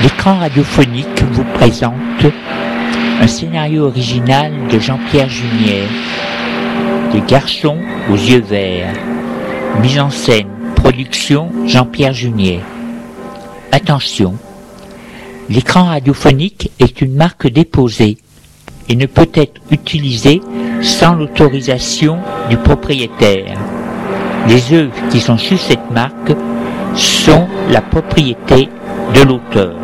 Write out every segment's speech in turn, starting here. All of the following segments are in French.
L'écran radiophonique vous présente un scénario original de Jean-Pierre Junier, Des garçons aux yeux verts. Mise en scène, production Jean-Pierre Junier. Attention, l'écran radiophonique est une marque déposée et ne peut être utilisé sans l'autorisation du propriétaire. Les œuvres qui sont sous cette marque sont la propriété de l'auteur.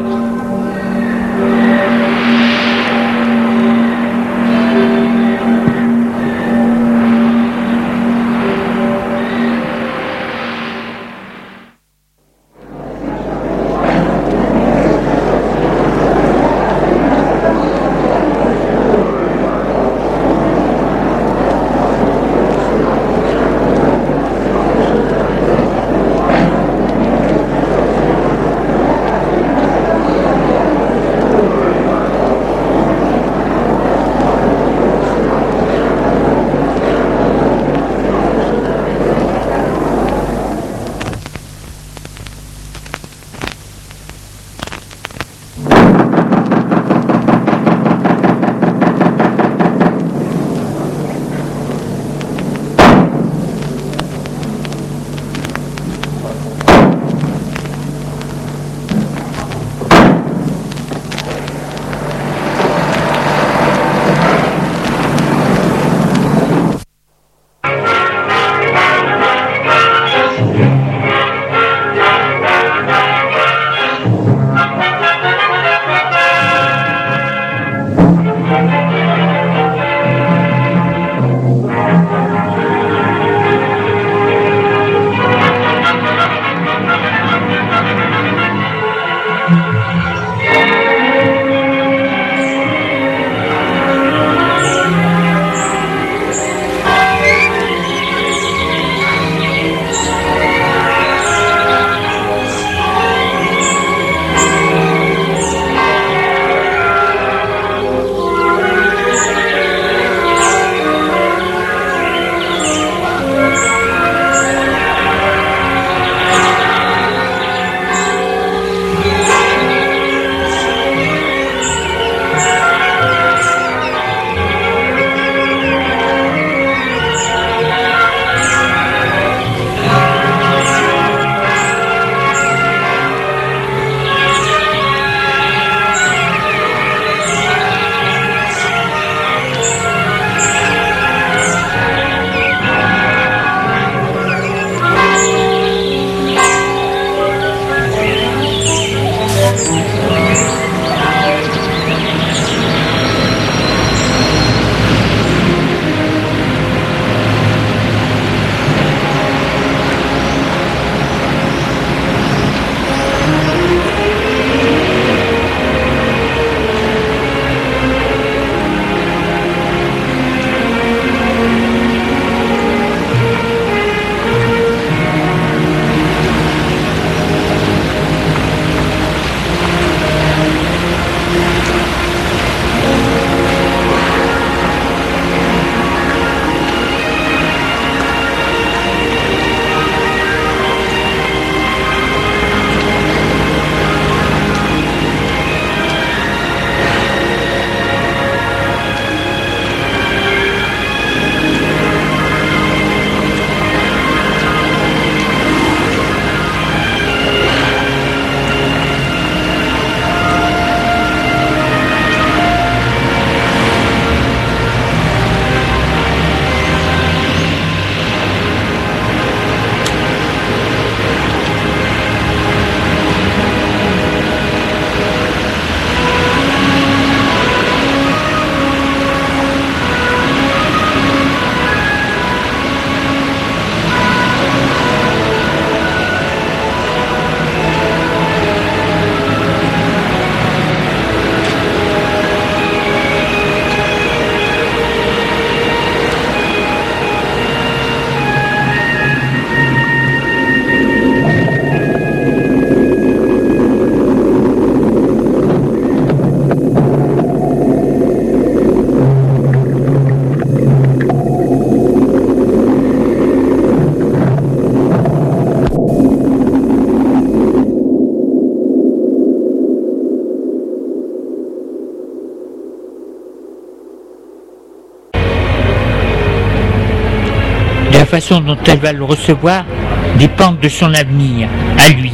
de la façon dont elle va le recevoir, dépendent de son avenir, à lui.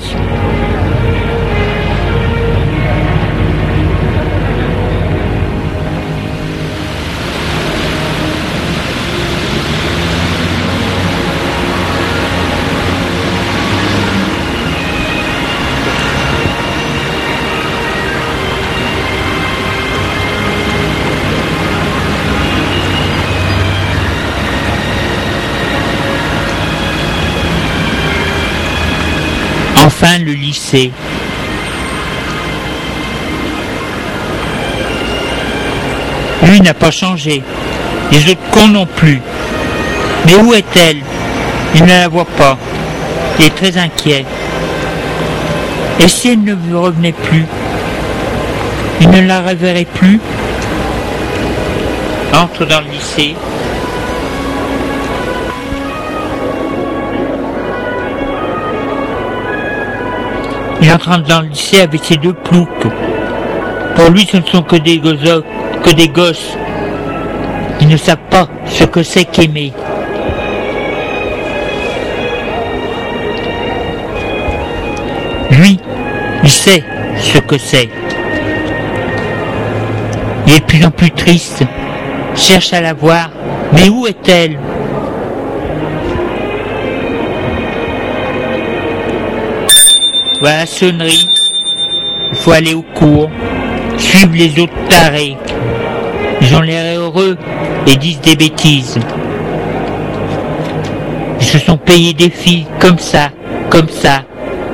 Enfin, le lycée. Lui n'a pas changé, les autres cons non plus. Mais où est-elle? Il ne la voit pas. Il est très inquiet. Et si elle ne revenait plus? Il ne la reverrait plus? Entre dans le lycée. Il entre dans le lycée avec ses deux ploucs. Pour lui, ce ne sont que des gosses. Ils ne savent pas ce que c'est qu'aimer. Lui, il sait ce que c'est. Il est de plus en plus triste, cherche à la voir, mais où est-elle? Voilà la sonnerie. Il faut aller au cours, suivre les autres tarés. Ils ont l'air heureux et disent des bêtises. Ils se sont payés des filles comme ça, comme ça.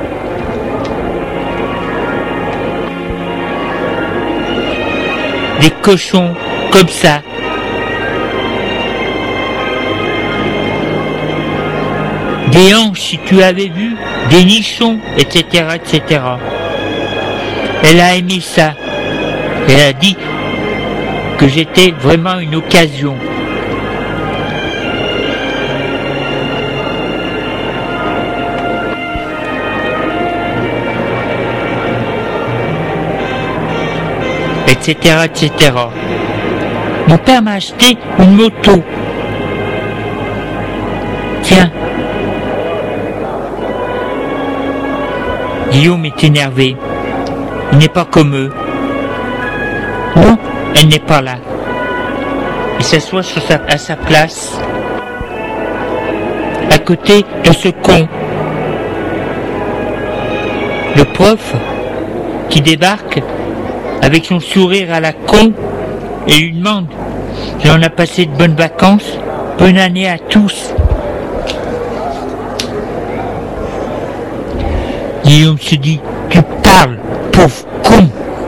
Des cochons comme ça. Des hanches, si tu avais vu, des nichons, etc., etc. Elle a aimé ça. Elle a dit que j'étais vraiment une occasion. Etc., etc. Mon père m'a acheté une moto. Tiens. Guillaume est énervé. Il n'est pas comme eux. Non, elle n'est pas là. Il s'assoit à sa place, à côté de ce con. Le prof qui débarque avec son sourire à la con et lui demande si on a passé de bonnes vacances, bonne année à tous. Guillaume se dit, tu parles, pauvre con.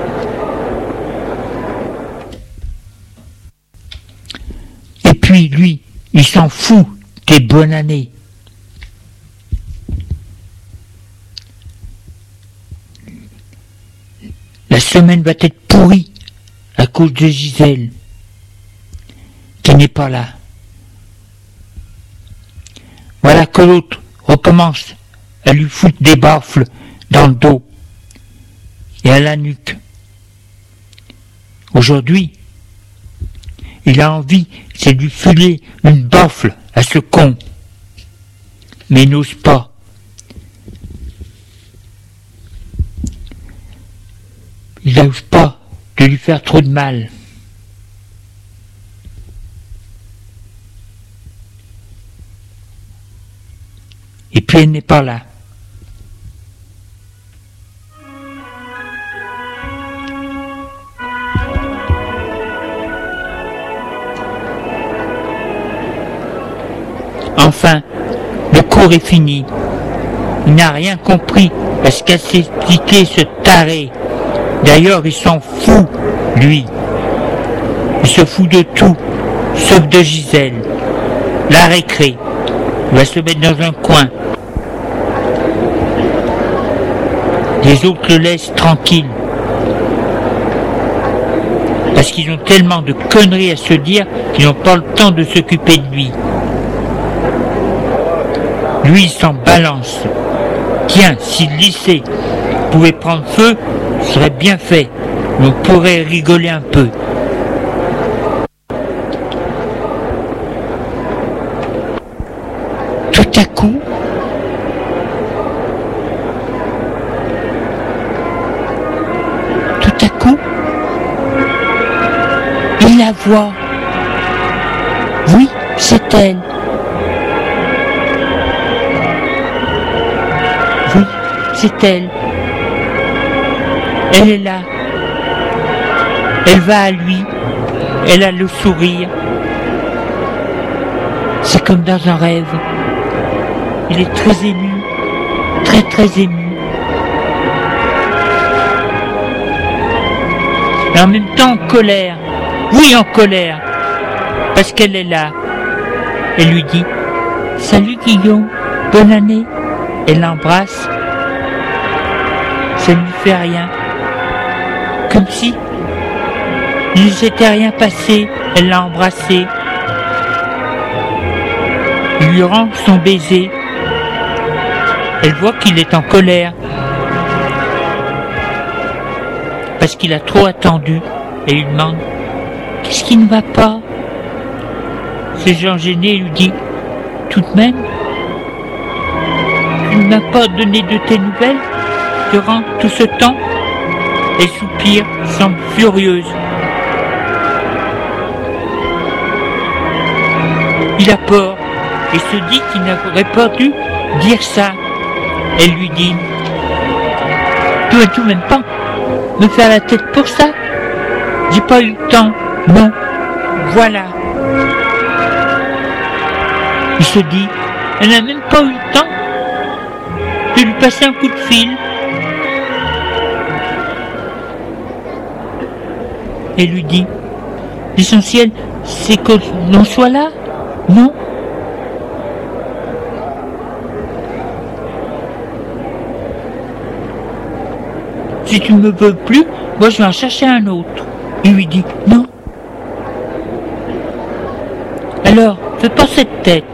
Et puis lui, il s'en fout des bonnes années. La semaine va être pourrie à cause de Gisèle, qui n'est pas là. Voilà que l'autre recommence à lui foutre des baffles dans le dos et à la nuque. Aujourd'hui, il a envie, c'est de lui filer une baffle à ce con, mais il n'ose pas. Il n'ose pas de lui faire trop de mal. Et puis elle n'est pas là. Enfin, le cours est fini. Il n'a rien compris parce qu'elle s'est expliqué ce taré. D'ailleurs, il s'en fout, lui. Il se fout de tout, sauf de Gisèle. La récré. Il va se mettre dans un coin. Les autres le laissent tranquille. Parce qu'ils ont tellement de conneries à se dire qu'ils n'ont pas le temps de s'occuper de lui. Lui, il s'en balance. Tiens, si le lycée pouvait prendre feu, ce serait bien fait. On pourrait rigoler un peu. voix. Oui, c'est elle. Oui, c'est elle. Elle est là. Elle va à lui. Elle a le sourire. C'est comme dans un rêve. Il est très ému. Très très ému. Et en même temps en colère. Oui, en colère. Parce qu'elle est là. Elle lui dit « Salut Guillaume, bonne année ». Elle l'embrasse. Ça ne lui fait rien. Comme si il ne s'était rien passé. Elle l'a embrassé. Il lui rend son baiser. Elle voit qu'il est en colère. Parce qu'il a trop attendu. Et lui demande « Qu'est-ce qui ne va pas ?» Ce genre gêné lui dit « Tout de même, tu ne m'as pas donné de tes nouvelles durant tout ce temps ?» Elle soupire, semble furieuse. Il a peur et se dit qu'il n'aurait pas dû dire ça. Elle lui dit « Tu vas tout de même pas me faire la tête pour ça? J'ai pas eu le temps. Non, voilà. » Il se dit, elle n'a même pas eu le temps de lui passer un coup de fil. Elle lui dit, l'essentiel, c'est que l'on soit là, non? Si tu ne me veux plus, moi je vais en chercher un autre. Il lui dit, non. Alors, fais pas cette tête.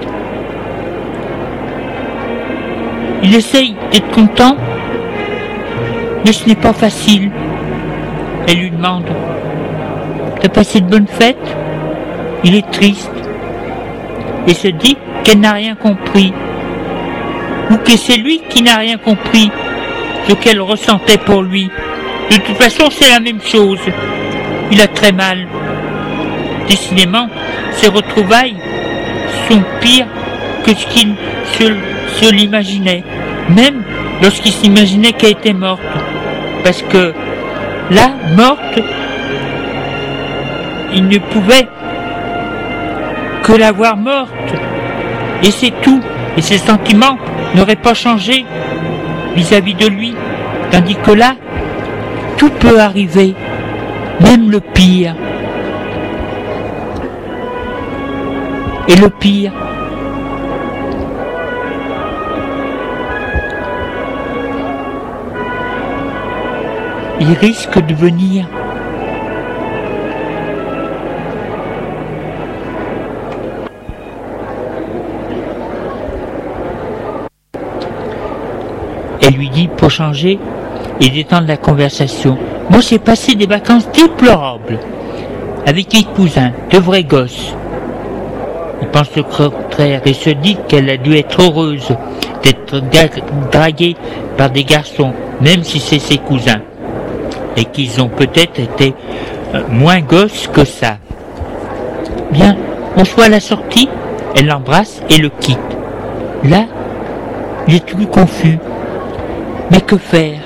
Il essaye d'être content, mais ce n'est pas facile. Elle lui demande « T'as passé de bonnes fêtes ?» Il est triste et se dit qu'elle n'a rien compris, ou que c'est lui qui n'a rien compris ce qu'elle ressentait pour lui. De toute façon, c'est la même chose. Il a très mal. Décidément, ses retrouvailles sont pires que ce qu'il se l'imaginait, même lorsqu'il s'imaginait qu'elle était morte. Parce que là, morte, il ne pouvait que la voir morte. Et c'est tout. Et ses sentiments n'auraient pas changé vis-à-vis de lui. Tandis que là, tout peut arriver, même le pire. Et le pire, il risque de venir. Elle lui dit pour changer et détendre la conversation. Moi j'ai passé des vacances déplorables avec mes cousins, de vrais gosses. Il pense le contraire et se dit qu'elle a dû être heureuse d'être draguée par des garçons, même si c'est ses cousins. Et qu'ils ont peut-être été moins gosses que ça. Bien, on soit à la sortie, elle l'embrasse et le quitte. Là, il est tout confus. Mais que faire?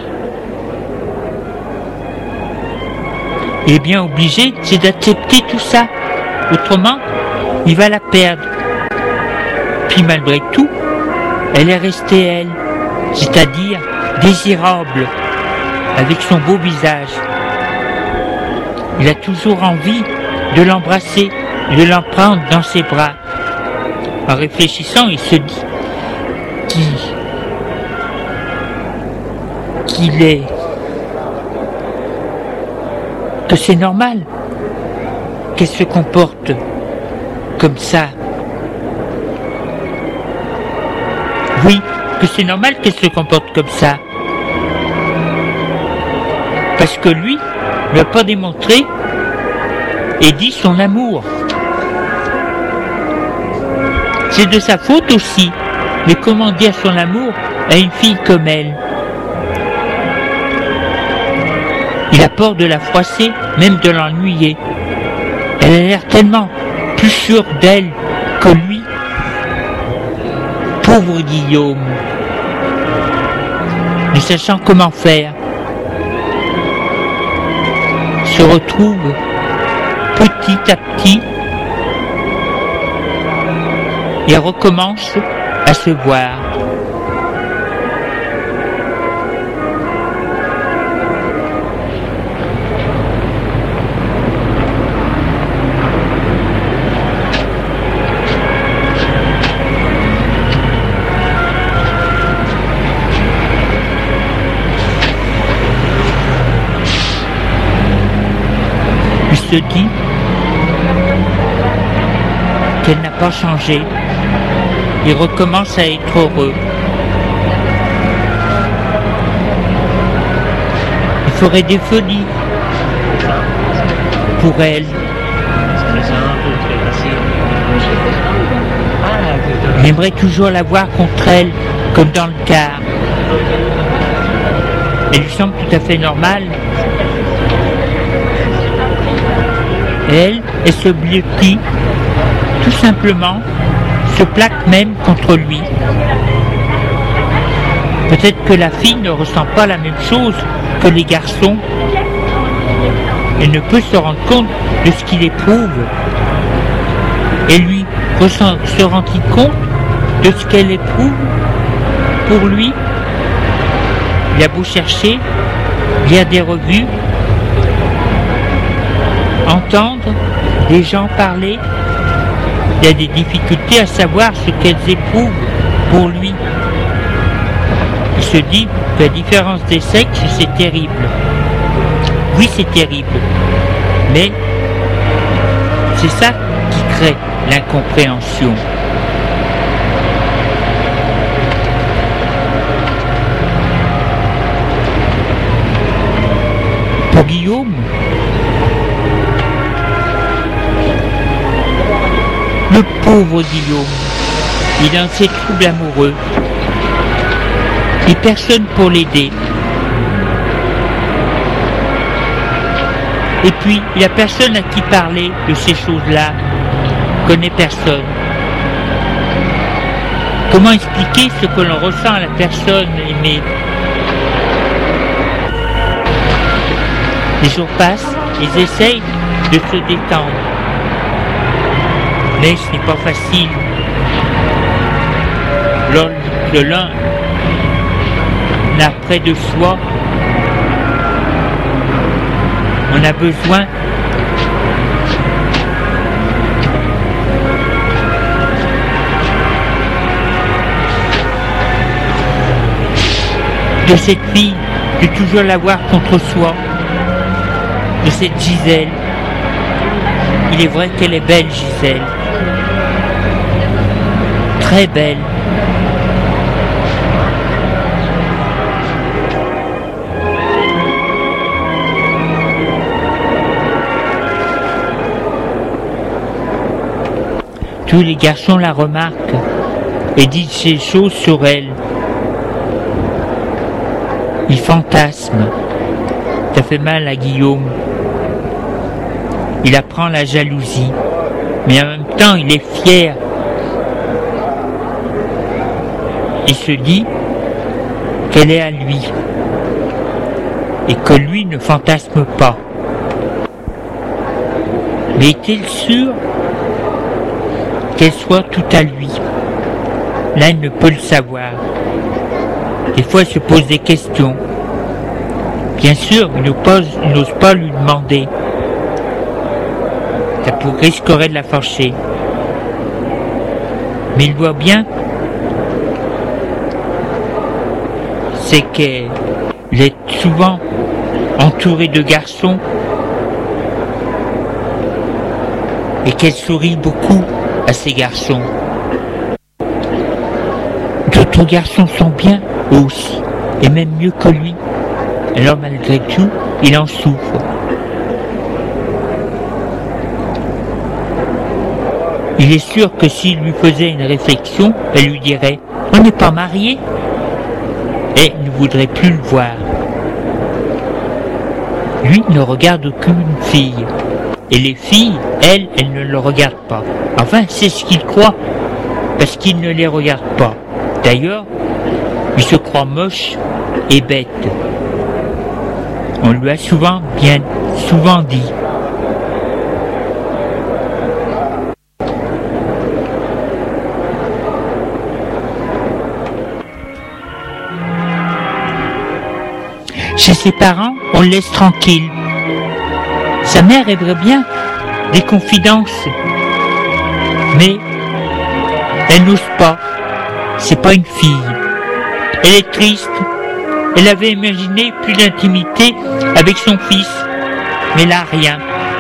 Il est bien obligé, c'est d'accepter tout ça. Autrement, il va la perdre. Puis malgré tout, elle est restée elle, c'est-à-dire désirable, avec son beau visage. Il a toujours envie de l'embrasser, de l'en prendre dans ses bras. En réfléchissant, il se dit que c'est normal qu'elle se comporte comme ça. Oui, que c'est normal qu'elle se comporte comme ça. Parce que lui ne l'a pas démontré et dit son amour. C'est de sa faute aussi, mais comment dire son amour à une fille comme elle? Il a peur de la froisser, même de l'ennuyer. Elle a l'air tellement plus sûre d'elle que lui. Pauvre Guillaume, ne sachant comment faire, se retrouve petit à petit et recommence à se voir. Il se dit qu'elle n'a pas changé. Il recommence à être heureux. Il ferait des folies pour elle. Il aimerait toujours la voir contre elle, comme dans le car. Elle lui semble tout à fait normale. Elle se blottit, tout simplement, se plaque même contre lui. Peut-être que la fille ne ressent pas la même chose que les garçons. Elle ne peut se rendre compte de ce qu'il éprouve. Et lui se rend-il compte de ce qu'elle éprouve pour lui? Il a beau chercher, lire des revues, entendre des gens parler, il y a des difficultés à savoir ce qu'elles éprouvent pour lui. Il se dit que la différence des sexes, c'est terrible. Oui, c'est terrible. Mais c'est ça qui crée l'incompréhension. Pour Guillaume, le pauvre Guillaume, il a ses troubles amoureux et personne pour l'aider. Et puis, il n'y a personne à qui parler de ces choses-là, il connaît personne. Comment expliquer ce que l'on ressent à la personne aimée? Les jours passent, ils essayent de se détendre. Mais ce n'est pas facile. Lorsque l'un n'a près de soi, on a besoin de cette fille, de toujours l'avoir contre soi, de cette Gisèle. Il est vrai qu'elle est belle, Gisèle. Très belle. Tous les garçons la remarquent et disent ces choses sur elle. Il fantasme. Ça fait mal à Guillaume. Il apprend la jalousie, mais en même temps il est fier. Il se dit qu'elle est à lui et que lui ne fantasme pas. Mais est-il sûr qu'elle soit tout à lui? Là, il ne peut le savoir. Des fois, il se pose des questions. Bien sûr, il n'ose pas lui demander. Ça risquerait de la fâcher. Mais il voit bien, c'est qu'elle est souvent entourée de garçons et qu'elle sourit beaucoup à ces garçons. D'autres garçons sont bien, eux aussi, et même mieux que lui. Alors malgré tout, il en souffre. Il est sûr que s'il lui faisait une réflexion, elle lui dirait « On n'est pas mariés ?» et il ne voudrait plus le voir. Lui ne regarde aucune fille Et les filles, elles ne le regardent pas. Enfin, c'est ce qu'il croit, parce qu'il ne les regarde pas. D'ailleurs, il se croit moche et bête. On lui a souvent dit. Chez ses parents, on le laisse tranquille. Sa mère aimerait bien des confidences, mais elle n'ose pas. C'est pas une fille. Elle est triste. Elle avait imaginé plus d'intimité avec son fils, mais là rien.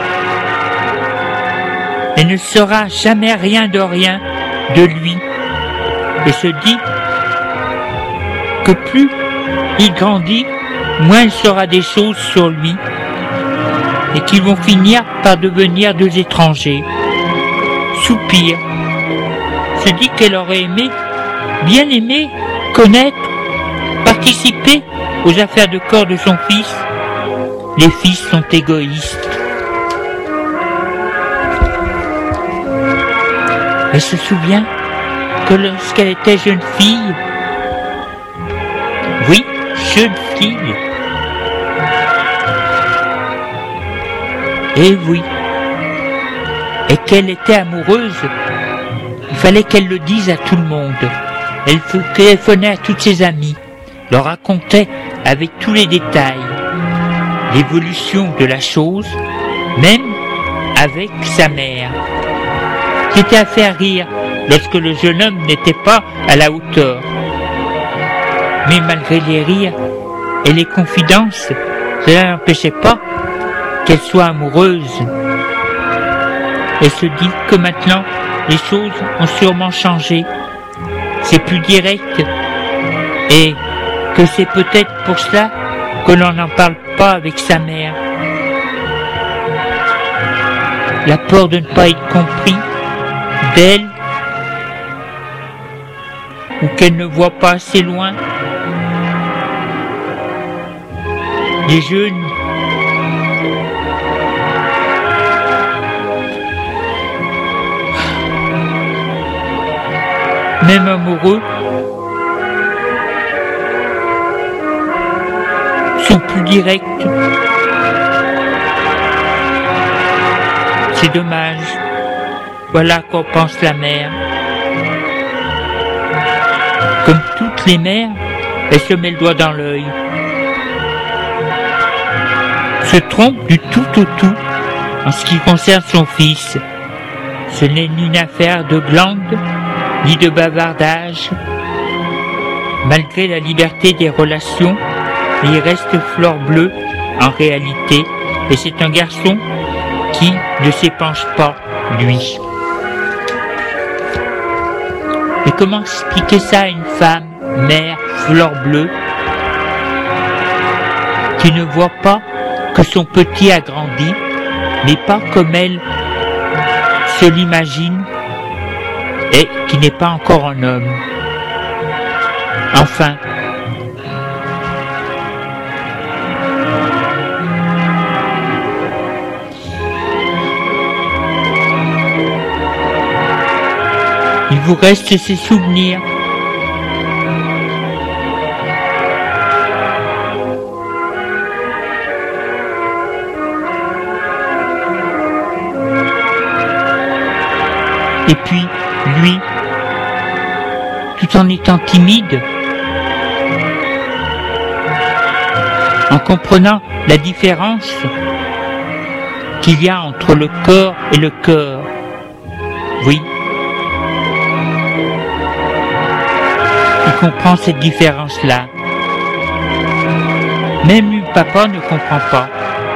Elle ne saura jamais rien de lui. Et se dit que plus il grandit, moins il saura des choses sur lui, et qu'ils vont finir par devenir deux étrangers. Soupire. Se dit qu'elle aurait bien aimé connaître, participer aux affaires de corps de son fils. Les fils sont égoïstes. Elle se souvient que lorsqu'elle était jeune fille, oui, jeune fille, et oui, et qu'elle était amoureuse, il fallait qu'elle le dise à tout le monde. Elle téléphonait à toutes ses amies, leur racontait avec tous les détails l'évolution de la chose, même avec sa mère. C'était à faire rire lorsque le jeune homme n'était pas à la hauteur. Mais malgré les rires et les confidences, cela n'empêchait pas qu'elle soit amoureuse. Elle se dit que maintenant, les choses ont sûrement changé. C'est plus direct et que c'est peut-être pour cela que l'on n'en parle pas avec sa mère. La peur de ne pas être compris d'elle ou qu'elle ne voit pas assez loin. Les jeunes même amoureux sont plus directs. C'est dommage. Voilà qu'en pense la mère. Comme toutes les mères, elle se met le doigt dans l'œil. Se trompe du tout au tout en ce qui concerne son fils. Ce n'est ni une affaire de glande, ni de bavardage. Malgré la liberté des relations, il reste fleur bleue en réalité, et c'est un garçon qui ne s'épanche pas, lui. Mais comment expliquer ça à une femme, mère, fleur bleue, qui ne voit pas que son petit a grandi, mais pas comme elle se l'imagine, et qui n'est pas encore un homme. Enfin, il vous reste ces souvenirs. Et puis, lui, tout en étant timide, en comprenant la différence qu'il y a entre le corps et le cœur, oui, il comprend cette différence-là. Même lui, papa, ne comprend pas.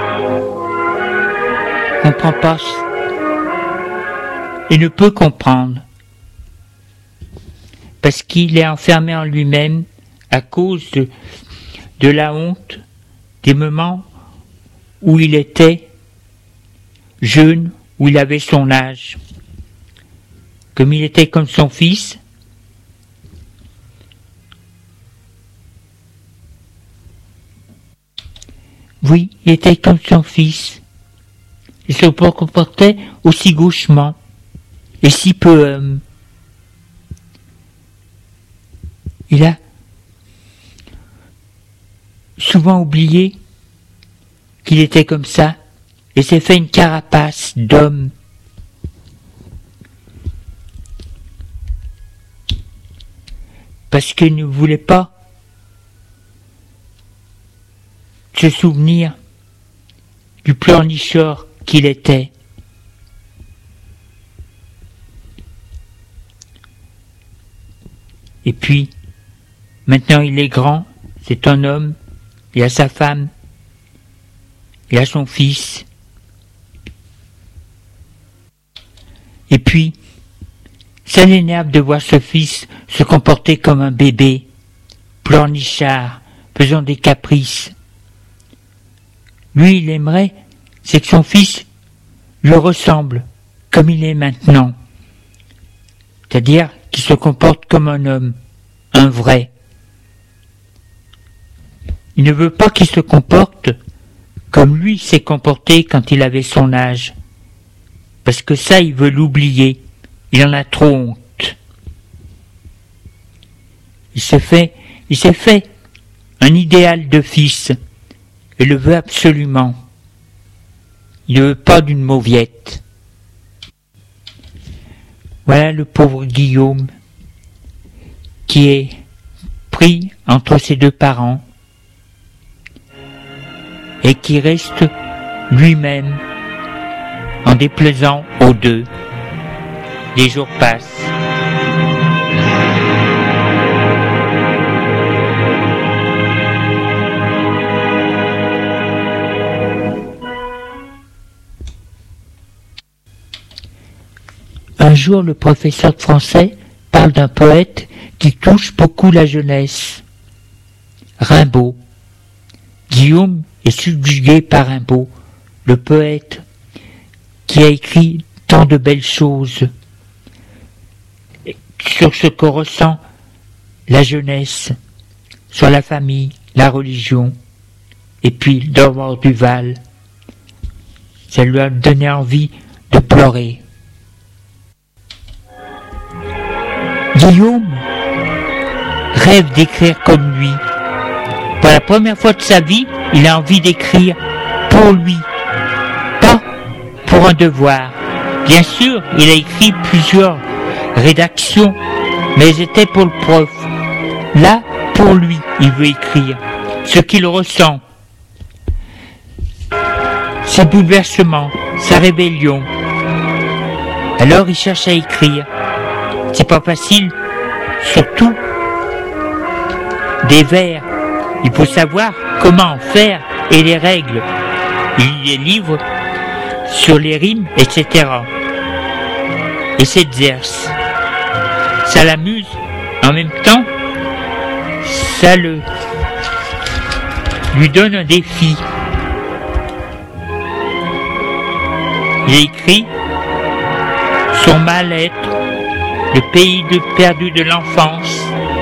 Et ne peut comprendre. Parce qu'il est enfermé en lui-même à cause de la honte des moments où il était jeune, où il avait son âge. Comme il était comme son fils, oui, il était comme son fils. il se comportait aussi gauchement et si peu. Il a souvent oublié qu'il était comme ça et s'est fait une carapace d'homme. Parce qu'il ne voulait pas se souvenir du pleurnicheur qu'il était. Et puis, maintenant il est grand, c'est un homme, il a sa femme, il a son fils. Et puis, ça l'énerve de voir ce fils se comporter comme un bébé, pleurnichard, faisant des caprices. Lui, il aimerait, c'est que son fils lui ressemble, comme il est maintenant. C'est-à-dire qu'il se comporte comme un homme, un vrai. Il ne veut pas qu'il se comporte comme lui s'est comporté quand il avait son âge. Parce que ça, il veut l'oublier. Il en a trop honte. Il s'est fait un idéal de fils et le veut absolument. Il ne veut pas d'une mauviette. Voilà le pauvre Guillaume qui est pris entre ses deux parents et qui reste lui-même en déplaisant aux deux. Les jours passent. Un jour, le professeur de français parle d'un poète qui touche beaucoup la jeunesse. Rimbaud. Guillaume est subjugué par Rimbaud, le poète qui a écrit tant de belles choses sur ce que ressent la jeunesse, sur la famille, la religion, et puis Dormoir Duval. Ça lui a donné envie de pleurer. Guillaume rêve d'écrire comme lui. Pour la première fois de sa vie, il a envie d'écrire pour lui, pas pour un devoir. Bien sûr, il a écrit plusieurs rédactions, mais elles étaient pour le prof. Là, pour lui, il veut écrire ce qu'il ressent, ses bouleversements, sa rébellion. Alors il cherche à écrire. C'est pas facile, surtout des vers. Il faut savoir comment en faire et les règles. Il lit des livres sur les rimes, etc. Et s'exerce. Ça l'amuse. En même temps, ça lui donne un défi. Il écrit son mal-être, le pays perdu de l'enfance.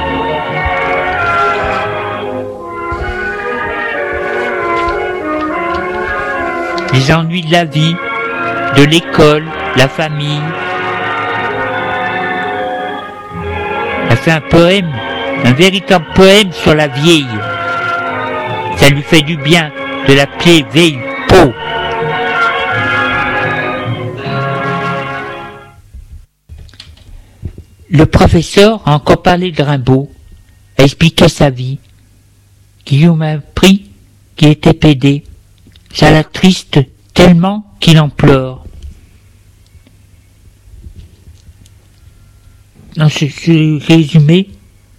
Les ennuis de la vie, de l'école, la famille. Il a fait un poème, un véritable poème sur la vieille. Ça lui fait du bien de l'appeler vieille peau. Le professeur a encore parlé de Rimbaud, a expliqué sa vie. Guillaume a appris qu'il était pédé. Ça l'attriste tellement qu'il en pleure. Dans ce résumé,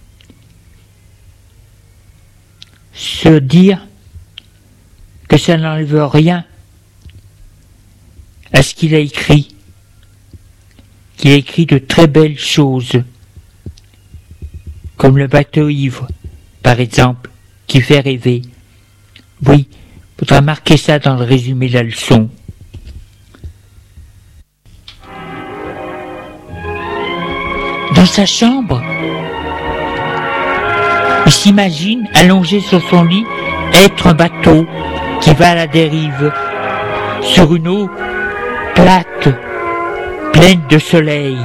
se dire que ça n'enlève rien à ce qu'il a écrit. Qu'il a écrit de très belles choses, comme le bateau ivre, par exemple, qui fait rêver. Oui, il faudra marquer ça dans le résumé de la leçon. Dans sa chambre, il s'imagine, allongé sur son lit, être un bateau qui va à la dérive, sur une eau plate, pleine de soleil.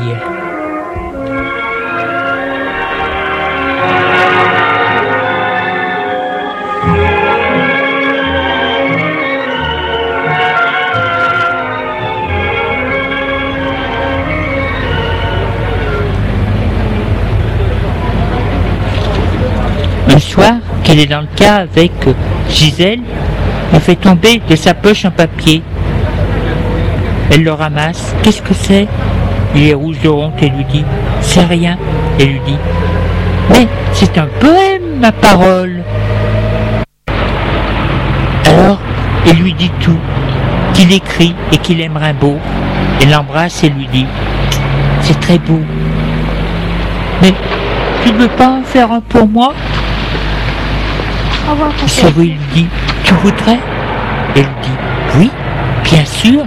Un soir, qu'elle est dans le cas avec Gisèle, elle fait tomber de sa poche un papier. Elle le ramasse. Qu'est-ce que c'est? Il est rouge de honte et lui dit: c'est rien. Elle lui dit: mais c'est un poème, ma parole. Alors, elle lui dit tout, qu'il écrit et qu'il aime Rimbaud. Elle l'embrasse et lui dit: c'est très beau. Mais tu ne veux pas en faire un pour moi? Chérie lui dit: tu voudrais? Elle dit: oui, bien sûr.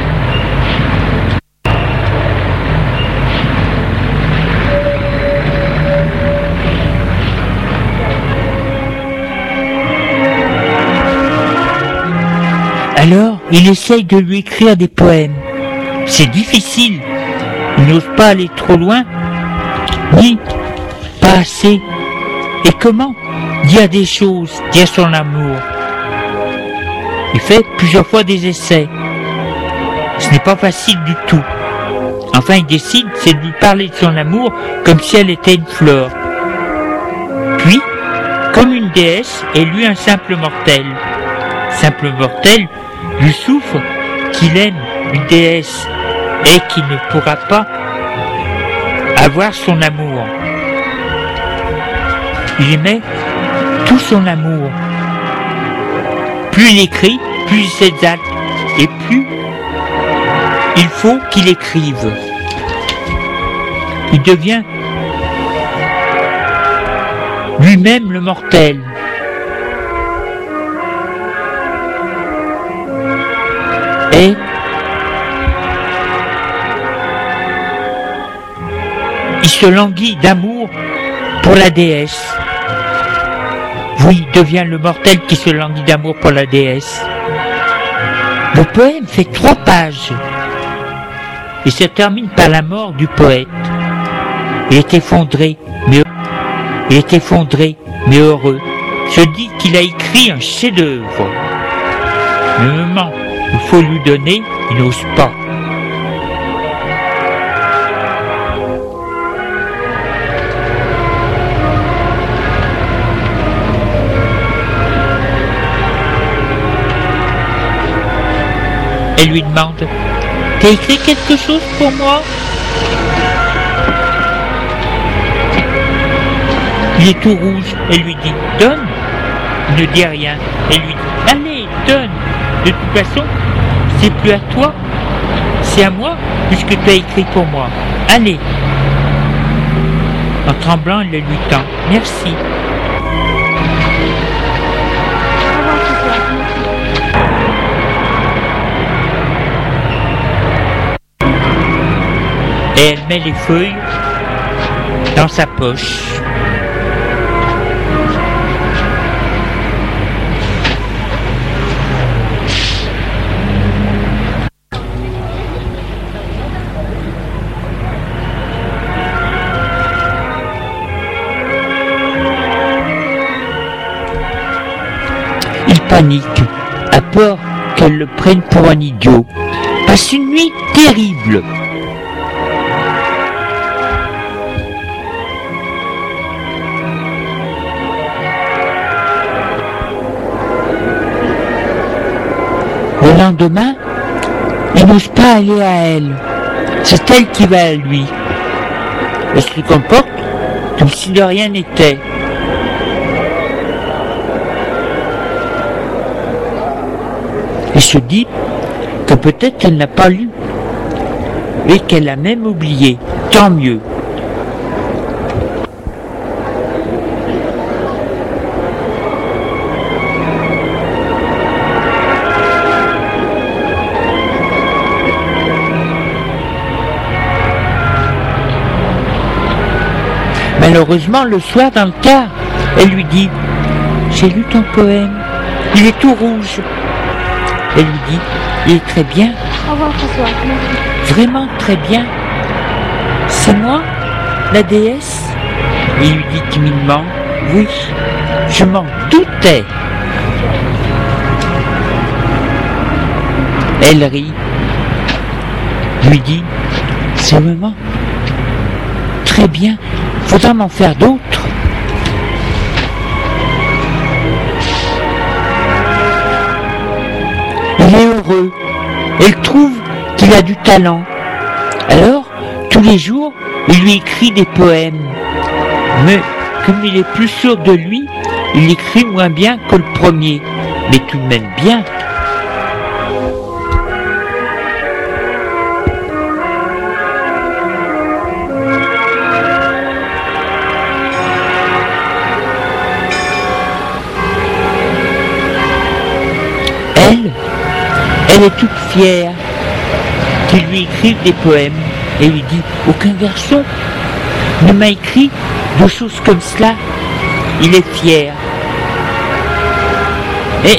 Alors, il essaye de lui écrire des poèmes. C'est difficile. Il n'ose pas aller trop loin, ni pas assez. Et comment dire des choses, dire son amour? Il fait plusieurs fois des essais. Ce n'est pas facile du tout. Enfin, il décide, c'est de lui parler de son amour comme si elle était une fleur. Puis, comme une déesse et lui un simple mortel. Simple mortel lui souffre qu'il aime une déesse et qu'il ne pourra pas avoir son amour. Il aimait tout son amour. Plus il écrit, plus il s'exalte, et plus il faut qu'il écrive. Il devient lui-même le mortel. Et il se languit d'amour pour la déesse. Oui, il devient le mortel qui se languit d'amour pour la déesse. Le poème fait 3 pages et se termine par la mort du poète. Il est effondré, mais heureux. Se dit qu'il a écrit un chef-d'œuvre. Mais le moment où il faut lui donner, il n'ose pas. Elle lui demande: t'as écrit quelque chose pour moi? Il est tout rouge. Elle lui dit: donne. Il ne dit rien. Elle lui dit: allez, donne. De toute façon, c'est plus à toi, c'est à moi, puisque tu as écrit pour moi. Allez. En tremblant, elle le lui tend. Merci. Et elle met les feuilles dans sa poche. Il panique, à peur qu'elle le prenne pour un idiot. Passe une nuit terrible. Le lendemain, il n'ose pas aller à elle. C'est elle qui va à lui. Elle se comporte comme si de rien n'était. Elle se dit que peut-être elle n'a pas lu et qu'elle a même oublié. Tant mieux. Malheureusement, le soir dans le car, elle lui dit: j'ai lu ton poème, il est tout rouge. Elle lui dit: Il est très bien. Au revoir François. Merci. Vraiment très bien. C'est moi, la déesse? Il lui dit timidement. Oui, je m'en doutais. Elle rit, lui dit, c'est vraiment très bien, faudra m'en faire d'autres. Il est heureux, elle trouve qu'il a du talent. Alors, tous les jours, il lui écrit des poèmes. Mais comme il est plus sûr de lui, il écrit moins bien que le premier, mais tout de même bien. Elle est toute fière qu'il lui écrive des poèmes et lui dit « Aucun garçon ne m'a écrit de choses comme cela. » Il est fier. Et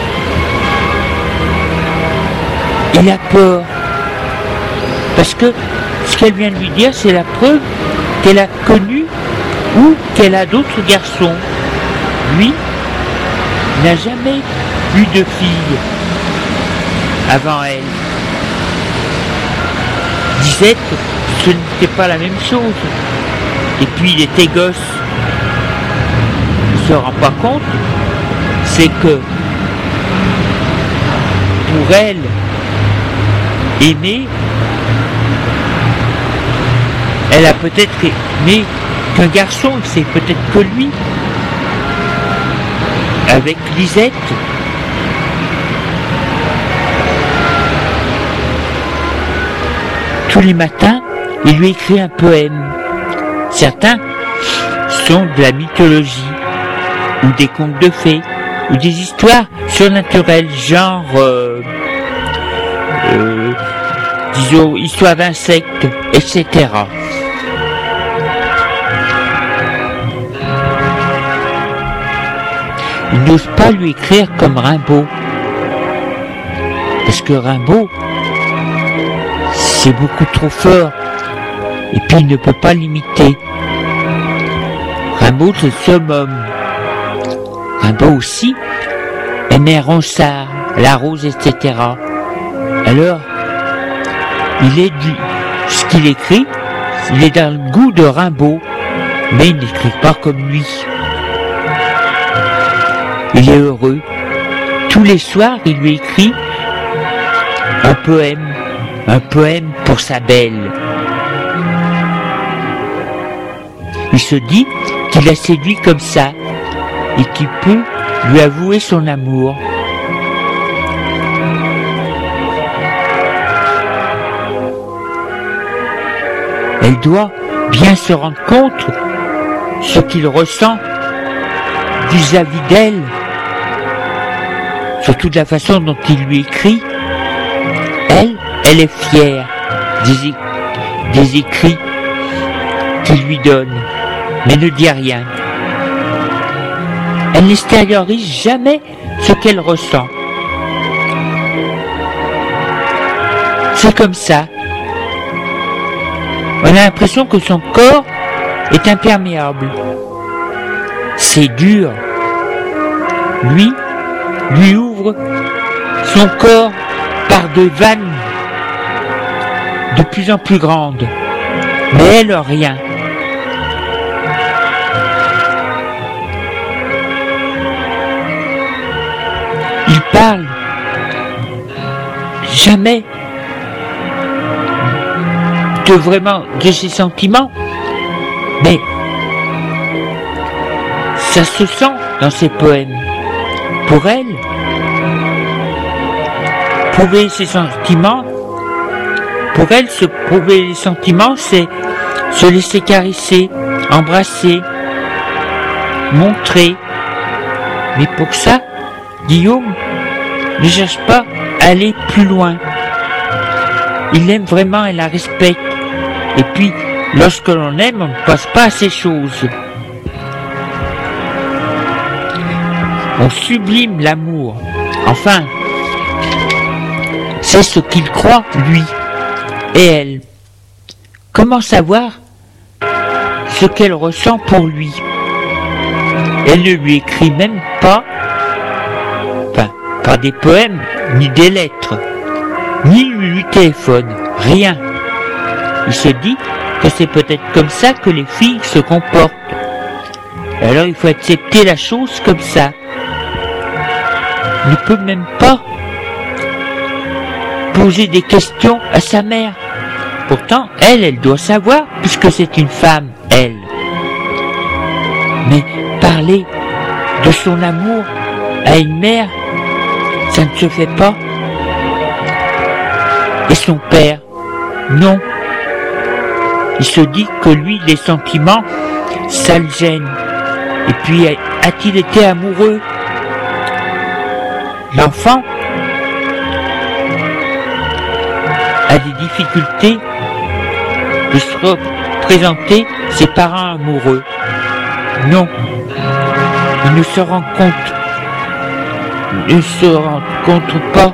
il a peur. Parce que ce qu'elle vient de lui dire, c'est la preuve qu'elle a connu ou qu'elle a d'autres garçons. Lui n'a jamais eu de fille avant elle. Disait que ce n'était pas la même chose. Et puis il était gosse. Il ne se rend pas compte, c'est que pour elle, aimer, elle a peut-être aimé qu'un garçon, c'est peut-être que lui. Avec Lisette, tous les matins, il lui écrit un poème. Certains sont de la mythologie, ou des contes de fées, ou des histoires surnaturelles, genre, disons, histoires d'insectes, etc. Il n'ose pas lui écrire comme Rimbaud, parce que Rimbaud, c'est beaucoup trop fort, et puis il ne peut pas l'imiter. Rimbaud, c'est le summum. Rimbaud aussi aimait Ronsard, la rose, etc. Alors, il est ce qu'il écrit, il est dans le goût de Rimbaud, mais il n'écrit pas comme lui. Il est heureux. Tous les soirs, il lui écrit un poème pour sa belle. Il se dit qu'il la séduit comme ça et qu'il peut lui avouer son amour. Elle doit bien se rendre compte ce qu'il ressent vis-à-vis d'elle, surtout de la façon dont il lui écrit. Elle est fière des écrits qu'il lui donne, mais ne dit rien. Elle n'extériorise jamais ce qu'elle ressent. C'est comme ça. On a l'impression que son corps est imperméable. C'est dur. Lui ouvre son corps par des vannes de plus en plus grandes. Mais elle, rien. Il parle jamais de ses sentiments, mais ça se sent dans ses poèmes. Pour elle, prouver ses sentiments, pour elle, se prouver les sentiments, c'est se laisser caresser, embrasser, montrer. Mais pour ça, Guillaume ne cherche pas à aller plus loin. Il l'aime vraiment et la respecte. Et puis, lorsque l'on aime, on ne passe pas à ces choses. On sublime l'amour. Enfin, c'est ce qu'il croit, lui. Et elle, comment savoir ce qu'elle ressent pour lui? Elle ne lui écrit même pas, par des poèmes, ni des lettres, ni lui téléphone, rien. Il se dit que c'est peut-être comme ça que les filles se comportent. Alors il faut accepter la chose comme ça. Il ne peut même pas poser des questions à sa mère. Pourtant, elle doit savoir, puisque c'est une femme, elle. Mais parler de son amour à une mère, ça ne se fait pas. Et son père, non. Il se dit que lui, les sentiments, ça le gêne. Et puis, a-t-il été amoureux? L'enfant a des difficultés de se représenter ses parents amoureux. Non, il ne se rend compte, pas.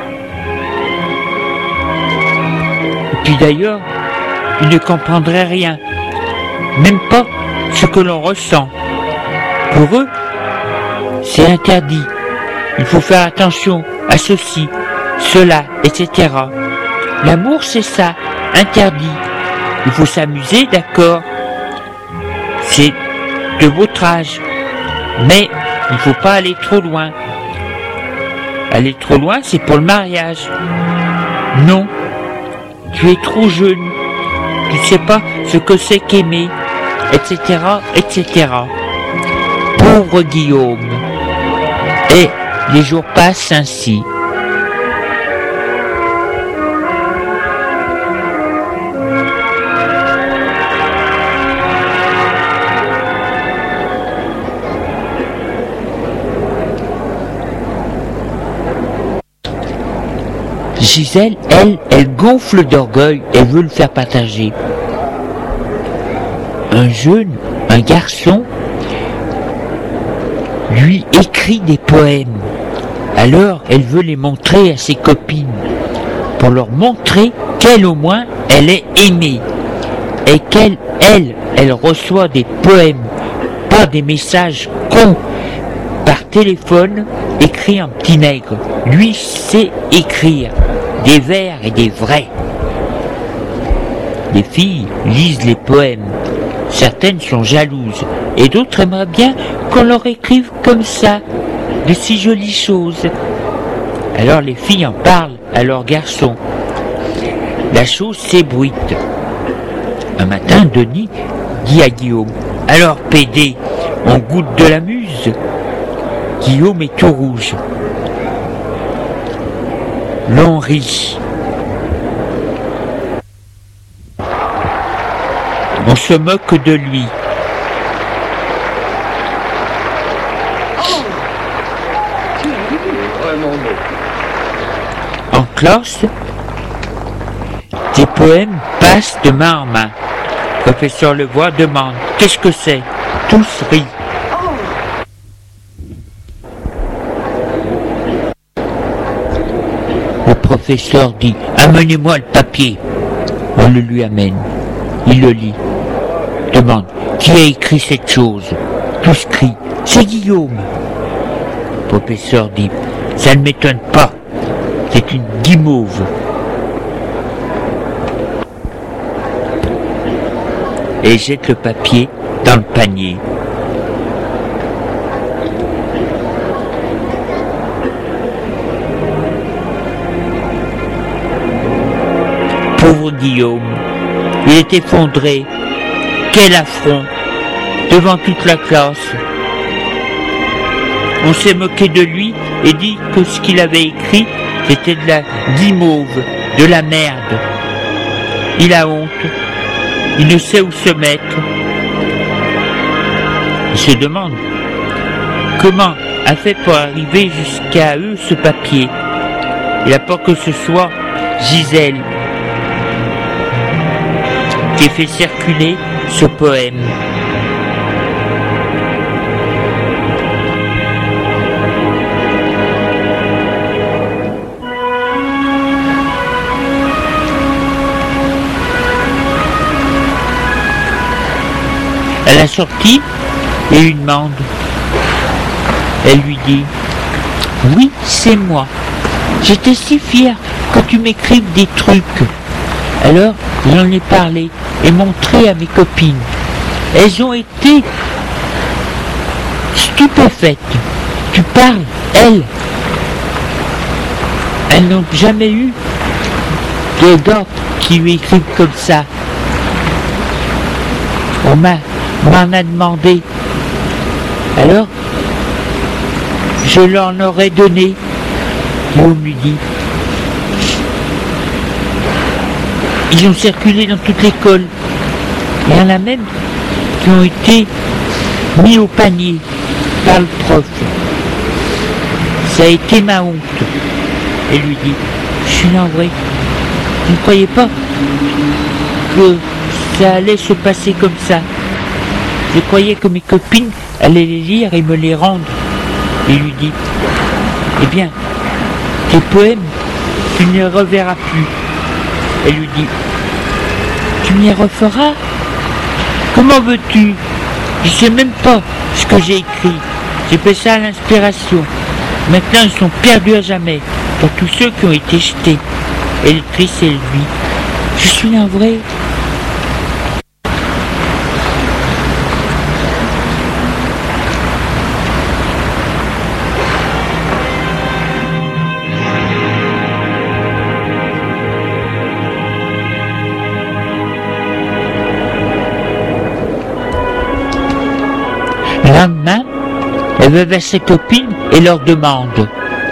Et puis d'ailleurs, il ne comprendrait rien, même pas ce que l'on ressent. Pour eux, c'est interdit. Il faut faire attention à ceci, cela, etc. L'amour, c'est ça, interdit. Il faut s'amuser, d'accord. C'est de votre âge. Mais il ne faut pas aller trop loin. Aller trop loin, c'est pour le mariage. Non, tu es trop jeune. Tu ne sais pas ce que c'est qu'aimer, etc., etc. Pauvre Guillaume. Et les jours passent ainsi. Gisèle, elle gonfle d'orgueil et veut le faire partager. Un garçon, lui écrit des poèmes. Alors, elle veut les montrer à ses copines, pour leur montrer qu'elle au moins, elle est aimée. Et qu'elle, elle reçoit des poèmes, pas des messages cons, par téléphone, écrits en petit nègre. Lui sait écrire. Des vers et des vrais. Les filles lisent les poèmes. Certaines sont jalouses et d'autres aimeraient bien qu'on leur écrive comme ça, de si jolies choses. Alors les filles en parlent à leurs garçons. La chose s'ébruite. Un matin, Denis dit à Guillaume: « Alors, PD, on goûte de la muse ?» Guillaume est tout rouge. L'on rit. On se moque de lui. En classe, des poèmes passent de main en main. Le professeur le voit, demande: « Qu'est-ce que c'est ?» Tous rient. Le professeur dit: « Amenez-moi le papier. » On le lui amène. Il le lit. Demande: « Qui a écrit cette chose ?» Tous crient: « C'est Guillaume. » Le professeur dit: « Ça ne m'étonne pas. C'est une guimauve. » Et jette le papier dans le panier. Pauvre Guillaume, il est effondré. Quel affront devant toute la classe. On s'est moqué de lui et dit que ce qu'il avait écrit, c'était de la guimauve, de la merde. Il a honte, il ne sait où se mettre. Il se demande comment a fait pour arriver jusqu'à eux ce papier. Il a peur que ce soit Gisèle qui fait circuler ce poème. sortie et lui demande. Elle lui dit, oui, c'est moi. J'étais si fière que tu m'écrives des trucs. Alors, j'en ai parlé et montré à mes copines. Elles ont été stupéfaites. Tu parles, elles n'ont jamais eu de gars qui lui écrivent comme ça. On m'en a demandé. Alors, je leur en aurais donné. Guillaume lui dit. Ils ont circulé dans toute l'école. Il y en a même qui ont été mis au panier par le prof. Ça a été ma honte. Elle lui dit, je suis navrée. Je ne croyais pas que ça allait se passer comme ça. Je croyais que mes copines allaient les lire et me les rendre. Il lui dit, eh bien, tes poèmes, tu ne les reverras plus. Elle lui dit, tu m'y referas? Comment veux-tu? Je ne sais même pas ce que j'ai écrit. J'ai fait ça à l'inspiration. Maintenant, ils sont perdus à jamais pour tous ceux qui ont été jetés. Elle crie, c'est lui. Je suis navrée. Le lendemain, elle va vers ses copines et leur demande.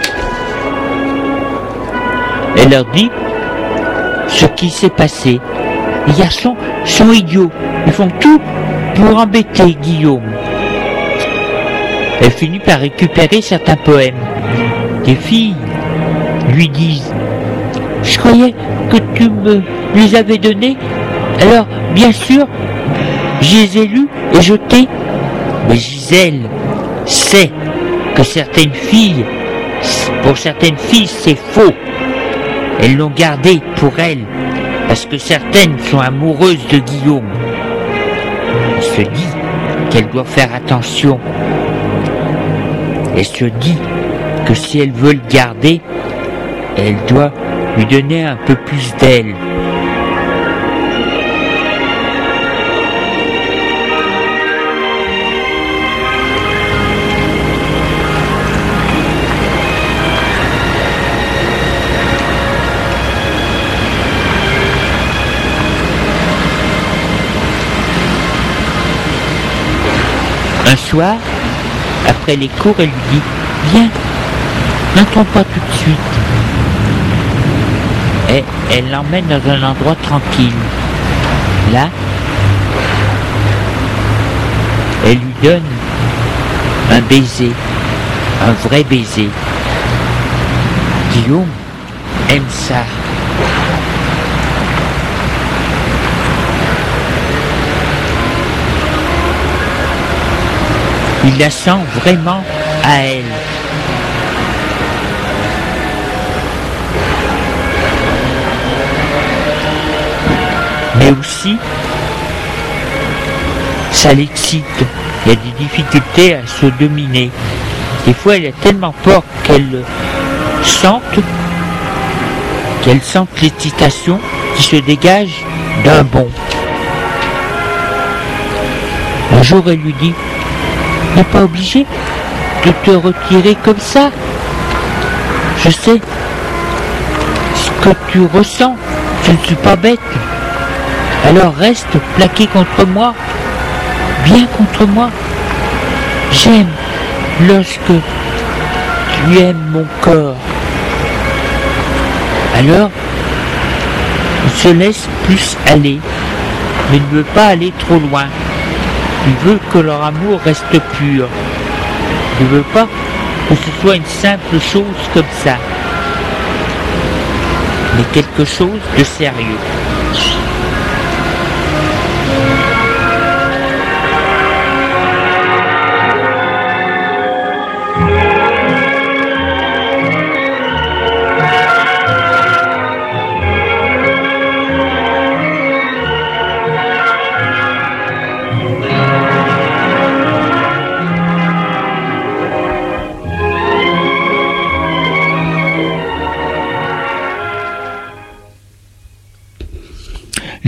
Elle leur dit ce qui s'est passé. Les garçons sont idiots. Ils font tout pour embêter Guillaume. Elle finit par récupérer certains poèmes. Des filles lui disent, je croyais que tu me les avais donnés. Alors, bien sûr, je les ai lus et jetés. Mais Gisèle sait que pour certaines filles, c'est faux. Elles l'ont gardé pour elle, parce que certaines sont amoureuses de Guillaume. Elle se dit qu'elle doit faire attention. Elle se dit que si elle veut le garder, elle doit lui donner un peu plus d'elle. Un soir, après les cours, elle lui dit « Viens, n'entrons pas tout de suite. » Et elle l'emmène dans un endroit tranquille. Là, elle lui donne un baiser, un vrai baiser. Guillaume aime ça. Il la sent vraiment à elle. Mais aussi, ça l'excite. Il y a des difficultés à se dominer. Des fois, elle a tellement peur qu'elle sente l'excitation qui se dégage d'un bond. Un jour, elle lui dit, « Tu n'es pas obligé de te retirer comme ça. Je sais ce que tu ressens. Je ne suis pas bête. Alors reste plaqué contre moi, bien contre moi. J'aime lorsque tu aimes mon corps. » Alors, il se laisse plus aller, mais ne veut pas aller trop loin. Il veut que leur amour reste pur. Il ne veut pas que ce soit une simple chose comme ça, mais quelque chose de sérieux.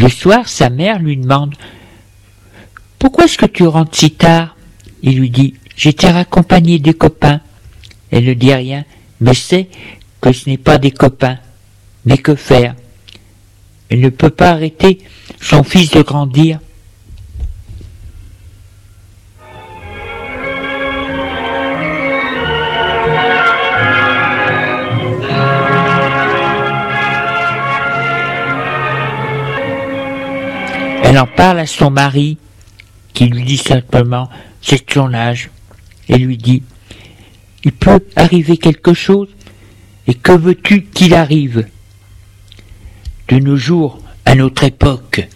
Le soir, sa mère lui demande « Pourquoi est-ce que tu rentres si tard ?» Il lui dit « J'étais raccompagné des copains. » Elle ne dit rien, mais sait que ce n'est pas des copains. Mais que faire? Elle ne peut pas arrêter son fils de grandir. Elle en parle à son mari, qui lui dit simplement « C'est ton âge ». Et lui dit « Il peut arriver quelque chose, et que veux-tu qu'il arrive ?» De nos jours, à notre époque,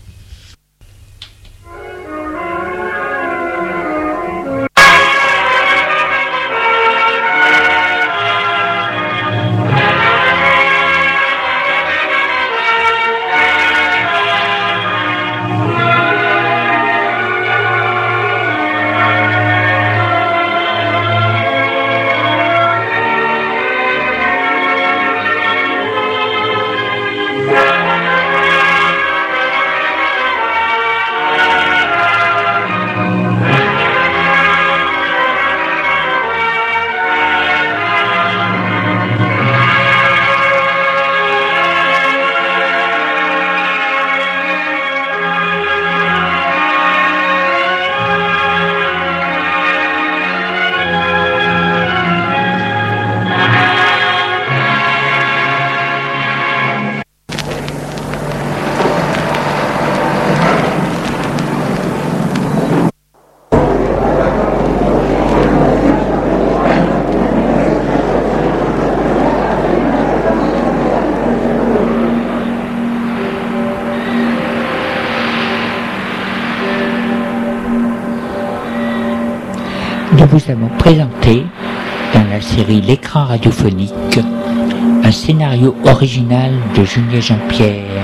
nous vous avons présenté, dans la série L'écran radiophonique, un scénario original de Julien Jean-Pierre,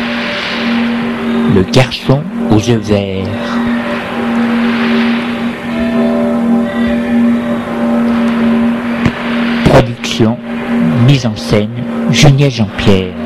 Le garçon aux yeux verts. Production, mise en scène, Julien Jean-Pierre.